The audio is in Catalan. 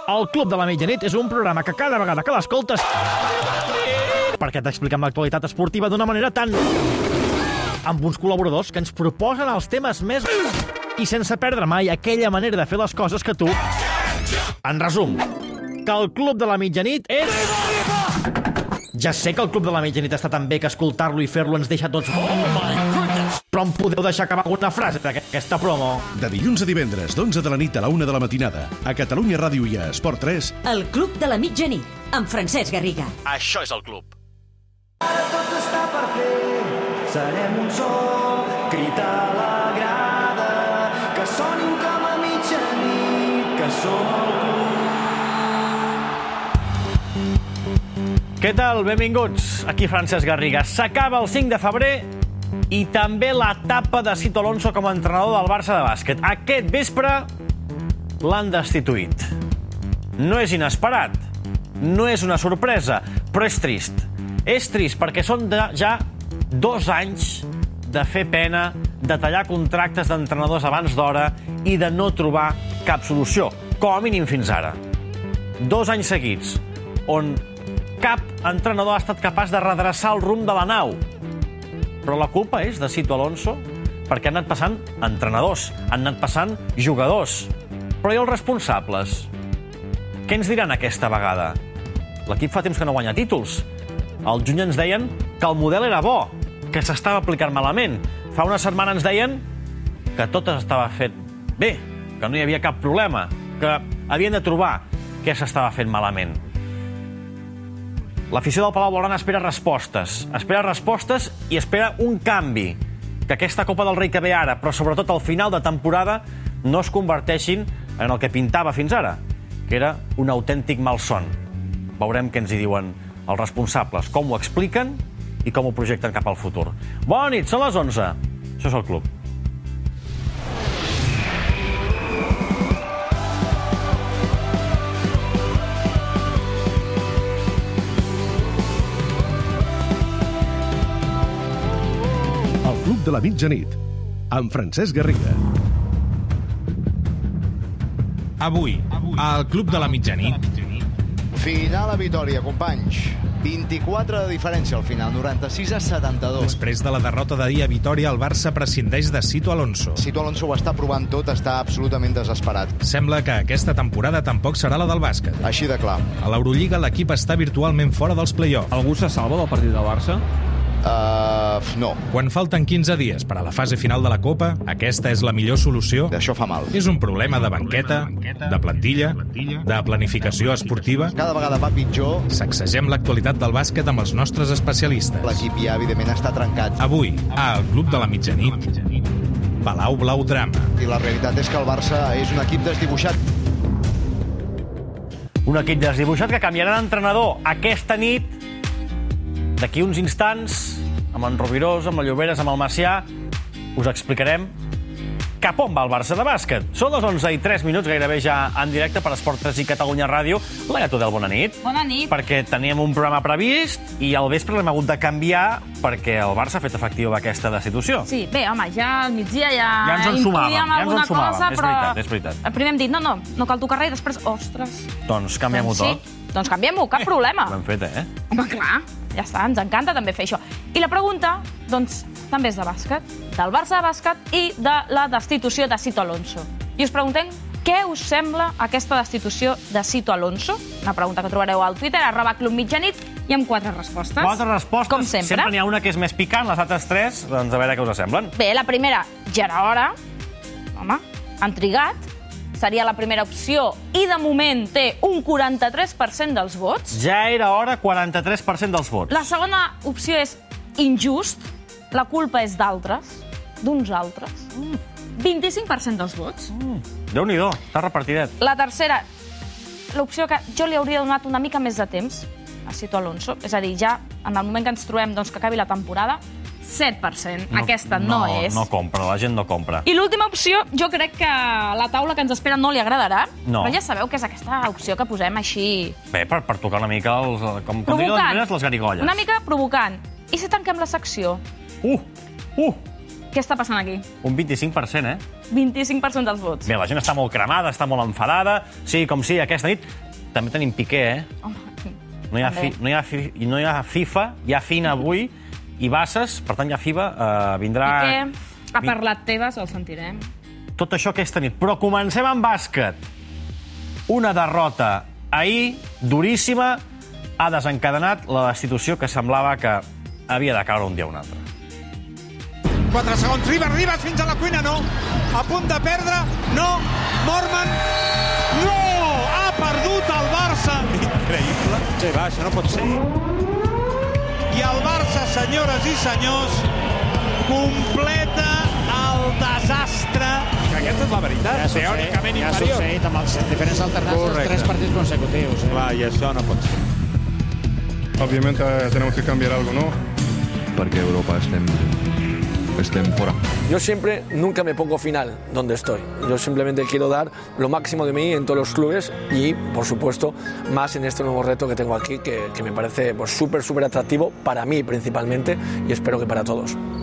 El Club de la Mitjanit és un programa que cada vegada que l'escoltes perquè t'expliquem l'actualitat esportiva d'una manera tan... amb uns col·laboradors que ens proposen els temes més... i sense perdre mai aquella manera de fer les coses que tu... En resum, que el Club de la Mitjanit és... Ja sé que el Club de la Mitjanit està tan bé que escoltar-lo i fer-lo ens deixa tots... Però em podeu deixar acabar alguna frase d'aquesta promo? De dilluns a divendres, d'11 de la nit a la 1 de la matinada, a Catalunya Ràdio i a Esport 3... El Club de la Mitjanit, amb Francesc Garriga. Això és el club. Ara tot està per fer, serem un sol, crit a la grada, que sonin com a mitjanit, que som el club. Què tal? Benvinguts. Aquí Francesc Garriga. S'acaba el 5 de febrer i també l'etapa de Sito Alonso com a entrenador del Barça de bàsquet. Aquest vespre l'han destituït. No és inesperat, no és una sorpresa, però és trist. És trist perquè són ja 2 anys de fer pena, de tallar contractes d'entrenadors abans d'hora i de no trobar cap solució, com a mínim fins ara. 2 anys seguits, on cap entrenador ha estat capaç de redreçar el rumb de la nau. Però la culpa és de Sito Alonso perquè han anat passant entrenadors, han anat passant jugadors. Però i els responsables? Què ens diran aquesta vegada? L'equip fa temps que no guanya títols. Al juny ens deien que el model era bo, que s'estava aplicant malament. Fa una setmana ens deien que tot estava fet bé, que no hi havia cap problema, que havien de trobar què s'estava fent malament. L'afició del Palau Blaugrana espera respostes i espera un canvi. Que aquesta Copa del Rei que ve ara, però sobretot al final de temporada, no es converteixin en el que pintava fins ara, que era un autèntic malson. Veurem què ens hi diuen els responsables, com ho expliquen i com ho projecten cap al futur. Bona nit, són les 11. Això és el club. Club de la Mitjanit, amb Francesc Garriga. Avui, al Club de la Mitjanit. Final a Vitòria, companys. 24 de diferència al final, 96 a 72. Després de la derrota d'ahir a Vitòria, el Barça prescindeix de Sito Alonso. Sito Alonso ho està provant tot, està absolutament desesperat. Sembla que aquesta temporada tampoc serà la del bàsquet. Així de clar. A l'Eurolliga l'equip està virtualment fora dels play-offs. Algú se salva del partit del Barça? No. Quan falten 15 dies per a la fase final de la Copa, aquesta és la millor solució? Això fa mal. És un problema de banqueta, de plantilla, de planificació esportiva? Cada vegada va pitjor. Sacsegem l'actualitat del bàsquet amb els nostres especialistes. L'equip ja, evidentment, està trencat. Avui, al Club de la Mitjanit, Palau Blau Drama. I la realitat és que el Barça és un equip desdibuixat. Un equip desdibuixat que canviarà d'entrenador aquesta nit. D'aquí uns instants, amb en Robirós, amb la Lloberes, amb el Macià, us explicarem cap on va el Barça de bàsquet. Són les 11:03, gairebé ja en directe per Esport 3 i Catalunya Ràdio. Laia Tudel, bona nit. Bona nit. Perquè teníem un programa previst i al vespre l'hem hagut de canviar perquè el Barça ha fet efectiva aquesta destitució. Sí, bé, home, ja al migdia ja ens en sumàvem, alguna cosa, és però... veritat, és veritat. Primer hem dit, no cal tocar res, i després, ostres... Doncs canviem-ho tot. Doncs canviem-ho, cap problema. Ho hem fet, Home, clar, ja està, ens encanta també fer això. I la pregunta, doncs, també és de bàsquet, del Barça de bàsquet i de la destitució de Sito Alonso. I us preguntem què us sembla aquesta destitució de Sito Alonso? Una pregunta que trobareu al Twitter, @clubmitjanit, i amb 4 respostes. 4 respostes. Com sempre. Sempre n'hi ha una que és més picant, les altres 3, doncs a veure què us semblen. Bé, la primera, ja era hora. Home, han trigat. Seria la primera opció i de moment té un 43% dels vots. Ja era hora, 43% dels vots. La segona opció és injust. La culpa és d'altres, d'uns altres. 25% dels vots. Déu-n'hi-do, està repartidet. La tercera, l'opció que jo li hauria donat una mica més de temps a Sito Alonso, és a dir, ja en el moment que ens trobem doncs, que acabi la temporada, 7%. Aquesta no és. No compra, la gent no compra. I l'última opció, jo crec que la taula que ens espera no li agradarà, no. Però ja sabeu que és aquesta opció que posem així... Bé, per tocar una mica, com diuen les garigolles. Una mica provocant. I si tanquem la secció? Què està passant aquí? Un 25%, 25% dels vots. Bé, la gent està molt cremada, està molt enfadada. Sí, com sí, aquesta nit també tenim Piqué, No hi ha FIFA, hi ha FINA avui, i Bassas, per tant hi ha FIBA, vindrà... Piqué ha parlat Tebas, el sentirem. Tot això aquesta nit. Però comencem amb bàsquet. Una derrota ahir, duríssima, ha desencadenat la destitució que semblava que havia de caure un dia o un altre. 4 segons, Ribas fins a la cuina, no. A punt de perdre, no. Morman, no! Ha perdut el Barça. Increïble. Sí, va, això no pot ser. I el Barça, senyores i senyors, completa el desastre. Aquesta és la veritat. Teòricament inferior. Ja ha succeït amb els diferents alternances 3 partits consecutius. Clar, i això no pot ser. Obviamente tenemos que cambiar algo, ¿no? Porque Europa estén fuera. Yo siempre, nunca me pongo final donde estoy. Yo simplemente quiero dar lo máximo de mí en todos los clubes y, por supuesto, más en este nuevo reto que tengo aquí, que me parece súper atractivo para mí principalmente y espero que para todos.